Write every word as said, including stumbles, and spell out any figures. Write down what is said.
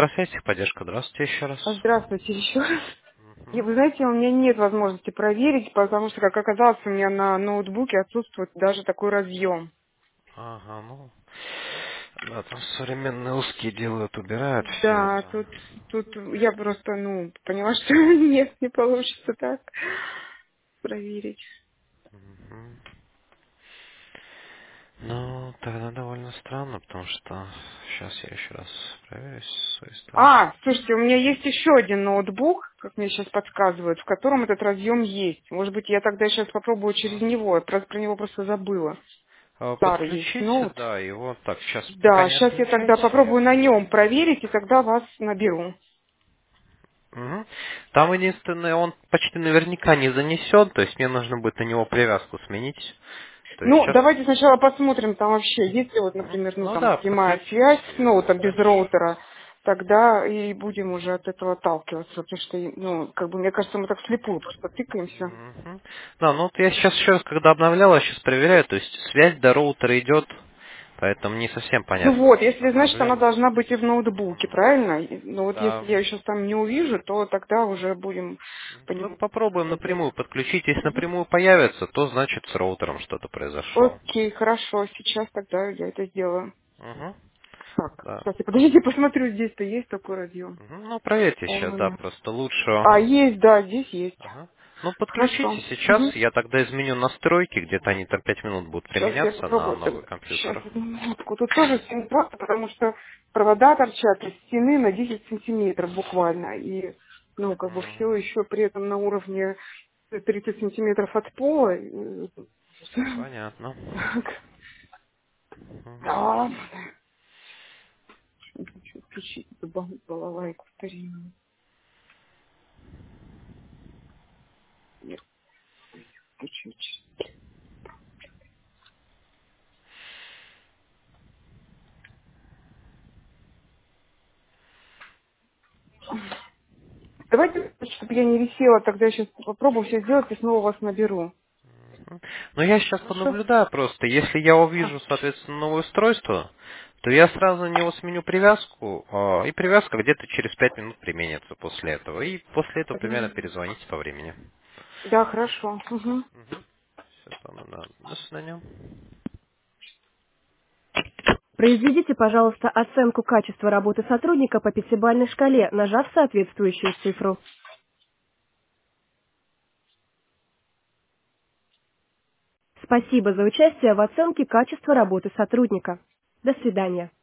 Центр связи, поддержка. Здравствуйте еще раз. А, Здравствуйте еще раз. И Мгм. вы знаете, у меня нет возможности проверить, потому что, как оказалось, у меня на ноутбуке отсутствует даже такой разъем. Ага, ну, да, там современные узкие делают, убирают все Да, это. тут, тут я просто, ну, поняла, что нет, не получится так проверить. Мгм. Ну, тогда довольно странно, потому что сейчас я еще раз проверю с своей стороны. А, слушайте, у меня есть еще один ноутбук, как мне сейчас подсказывают, в котором этот разъем есть. Может быть, я тогда сейчас попробую через Ага. него, я про, про него просто забыла. А, Старый есть Подключите, ноут. да, его так, сейчас пока Да, не сейчас я тогда отключайте. попробую на нем проверить, и тогда вас наберу. Мгм. Там единственное, он почти наверняка не занесет, то есть мне нужно будет на него привязку сменить. То есть Ну, сейчас... давайте сначала посмотрим там вообще, если вот, например, ну Ну там да, прямая связь, ну вот подключите, там без хорошо. роутера, тогда и будем уже от этого отталкиваться, потому что, ну, как бы, мне кажется, мы так слепую просто тыкаемся. Мгм. Да, ну вот я сейчас еще раз, когда обновлял, я сейчас проверяю, то есть связь до роутера идет, поэтому не совсем Ну понятно, вот, в чем если, там значит, она проблема. должна быть и в ноутбуке, правильно? И, Ну вот если Да. я ее сейчас там не увижу, то тогда уже будем Ну, понимать. попробуем напрямую подключить. Если напрямую появится, то значит с роутером что-то произошло. Окей, хорошо, сейчас тогда я это сделаю. Угу. Так, Да. кстати, подождите, посмотрю, здесь-то есть такой разъем. Мгм. Ну, проверьте Он сейчас, у да, меня. просто лучше. А, есть, да, здесь есть. Ага. Ну, Хорошо. подключите сейчас, Мгм. я тогда изменю настройки, где-то они там пять минут будут Сейчас я применяться на попробую. новый Сейчас, компьютер. одну минутку. Тут тоже все просто, потому что провода торчат из стены на десять сантиметров буквально. И, ну, как бы все М, еще при этом на уровне тридцать сантиметров от пола. И, Понятно. Так, Мгм. да. Не хочу включить эту бал- балалайку старинную. Нет, чуть-чуть. Давайте, чтобы я не висела, тогда я сейчас попробую все сделать и снова вас наберу. Мгм. Ну, я сейчас Хорошо? понаблюдаю просто. Если я А, увижу, соответственно, новое устройство, то я сразу на него сменю привязку, а, и привязка где-то через пять минут применится после этого. И после этого примерно одну- перезвоните по времени. Да, хорошо. Мгм. Мгм. Все, там, да. До свидания. Произведите, пожалуйста, оценку качества работы сотрудника по пятибалльной шкале, нажав соответствующую цифру. Спасибо за участие в оценке качества работы сотрудника. До свидания.